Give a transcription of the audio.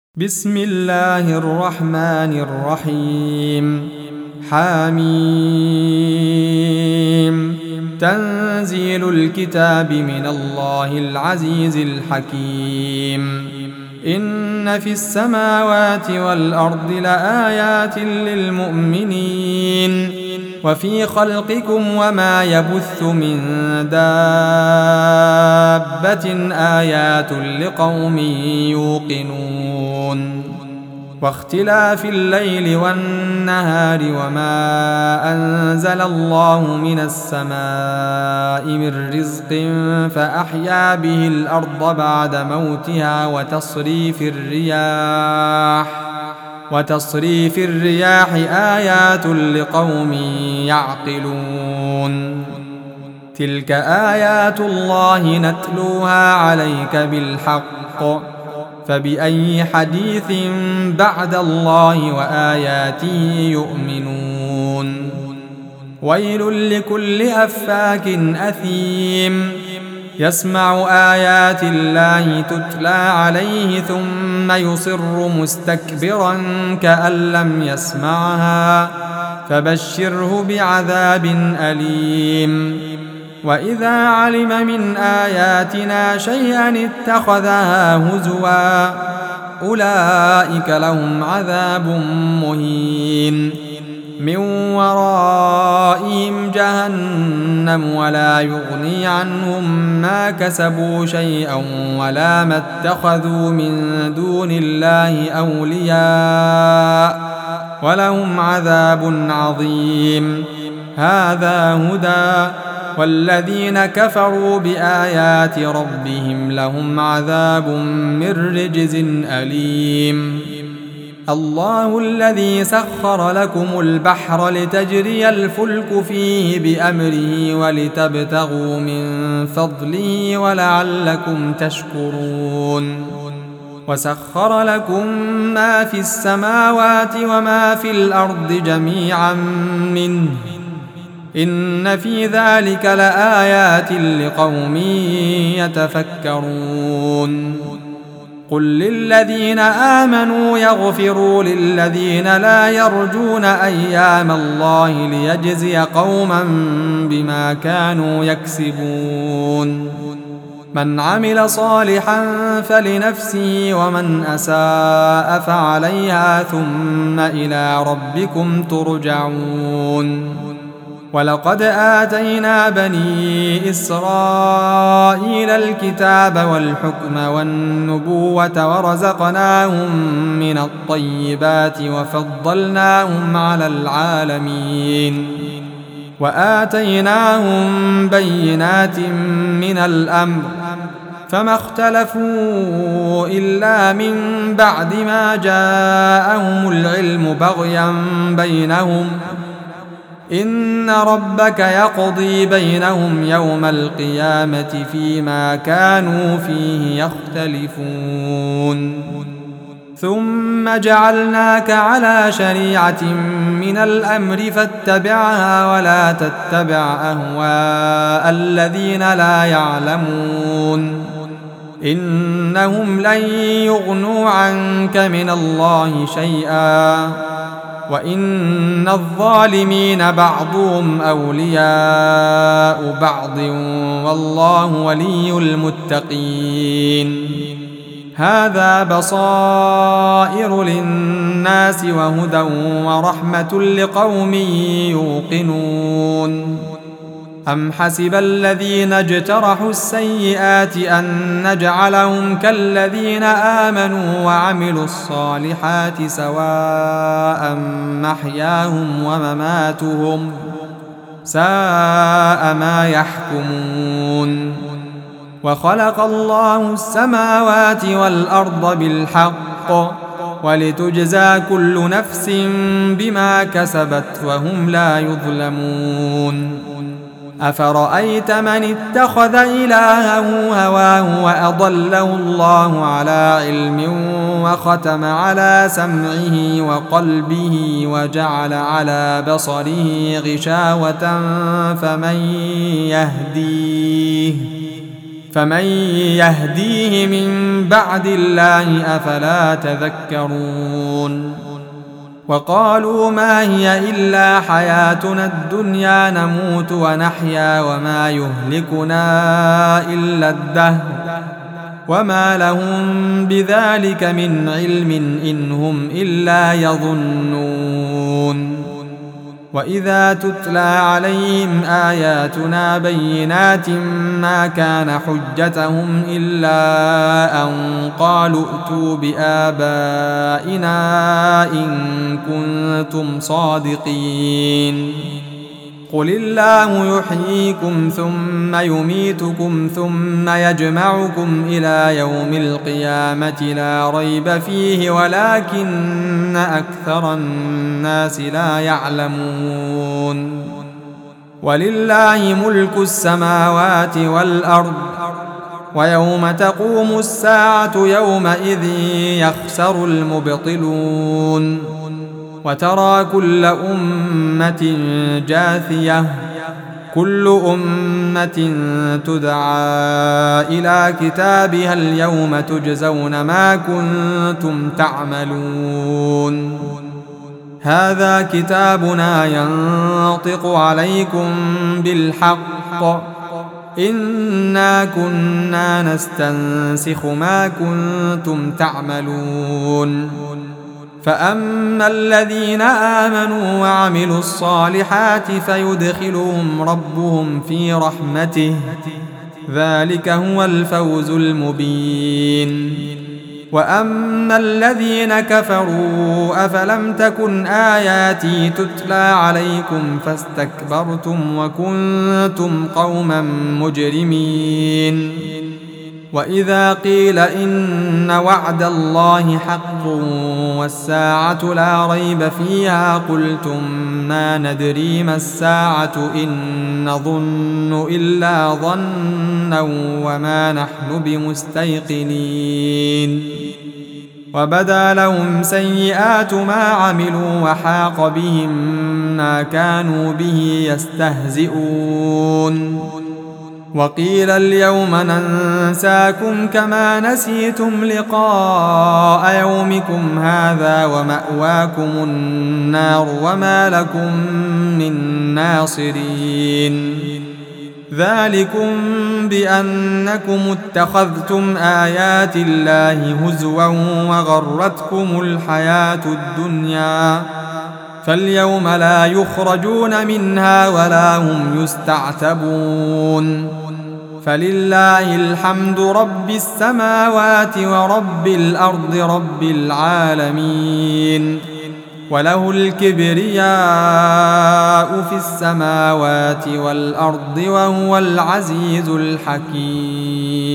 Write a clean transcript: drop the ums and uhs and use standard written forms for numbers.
بسم الله الرحمن الرحيم. حميم. تنزيل الكتاب من الله العزيز الحكيم. إن في السماوات والأرض لآيات للمؤمنين وفي خلقكم وما يبث من دابة آيات لقوم يوقنون. واختلاف الليل والنهار وما أنزل الله من السماء من رزق فأحيا به الأرض بعد موتها وتصريف الرياح آيات لقوم يعقلون. تلك آيات الله نتلوها عليك بالحق فبأي حديث بعد الله وآياته يؤمنون. ويل لكل أفاك أثيم يسمع آيات الله تتلى عليه ثم يصر مستكبرا كأن لم يسمعها فبشره بعذاب أليم. وإذا علم من آياتنا شيئا اتخذها هزوا أولئك لهم عذاب مهين من ورائهم جهنم ولا يغني عنهم ما كسبوا شيئا ولا ما اتخذوا من دون الله أولياء ولهم عذاب عظيم. هذا هدى والذين كفروا بآيات ربهم لهم عذاب من رجز أليم. الله الذي سخر لكم البحر لتجري الفلك فيه بأمره ولتبتغوا من فضله ولعلكم تشكرون. وسخر لكم ما في السماوات وما في الأرض جميعا منه إن في ذلك لآيات لقوم يتفكرون. قل للذين آمنوا يغفروا للذين لا يرجون أيام الله ليجزي قوما بما كانوا يكسبون. من عمل صالحا فلنفسه ومن أساء فعليها ثم إلى ربكم ترجعون. ولقد آتينا بني إسرائيل الكتاب والحكم والنبوة ورزقناهم من الطيبات وفضلناهم على العالمين وآتيناهم بينات من الأمر فما اختلفوا إلا من بعد ما جاءهم العلم بغيا بينهم إن ربك يقضي بينهم يوم القيامة فيما كانوا فيه يختلفون. ثم جعلناك على شريعة من الأمر فاتبعها ولا تتبع أهواء الذين لا يعلمون إنهم لن يغنوا عنك من الله شيئا وإن الظالمين بعضهم أولياء بعض والله ولي المتقين. هذا بصائر للناس وهدى ورحمة لقوم يوقنون. أم حسب الذين اجترحوا السيئات أن نجعلهم كالذين آمنوا وعملوا الصالحات سواء محياهم ومماتهم ساء ما يحكمون. وخلق الله السماوات والأرض بالحق ولتجزى كل نفس بما كسبت وهم لا يظلمون. أفرأيت من اتخذ إلهه هواه وأضله الله على علم وختم على سمعه وقلبه وجعل على بصره غشاوة فمن يهديه فمن يهديه من بعد الله أفلا تذكرون وقالوا ما هي إلا حياتنا الدنيا نموت ونحيا وما يهلكنا إلا الدهر وما لهم بذلك من علم إن هم إلا يظنون وإذا تتلى عليهم آياتنا بينات ما كان حجتهم إلا أن قالوا ائتوا بآبائنا إن كنتم صادقين قل الله يحييكم ثم يميتكم ثم يجمعكم إلى يوم القيامة لا ريب فيه ولكن أكثر الناس لا يعلمون ولله ملك السماوات والأرض ويوم تقوم الساعة يومئذ يخسر المبطلون وترى كل أمة جاثية كل أمة تدعى إلى كتابها اليوم تجزون ما كنتم تعملون هذا كتابنا ينطق عليكم بالحق إنا كنا نستنسخ ما كنتم تعملون فأما الذين آمنوا وعملوا الصالحات فيدخلهم ربهم في رحمته ذلك هو الفوز المبين وأما الذين كفروا أفلم تكن آياتي تتلى عليكم فاستكبرتم وكنتم قوما مجرمين وإذا قيل إن وعد الله حق والساعة لا ريب فيها قلتم ما ندري ما الساعة إن نظن إلا ظنا وما نحن بمستيقنين وبدا لهم سيئات ما عملوا وحاق بهم ما كانوا به يستهزئون وقيل اليوم ننساكم كما نسيتم لقاء يومكم هذا ومأواكم النار وما لكم من ناصرين ذلكم بأنكم اتخذتم آيات الله هزوا وغرتكم الحياة الدنيا فاليوم لا يخرجون منها ولا هم يستعتبون فلله الحمد رب السماوات ورب الأرض رب العالمين وله الكبرياء في السماوات والأرض وهو العزيز الحكيم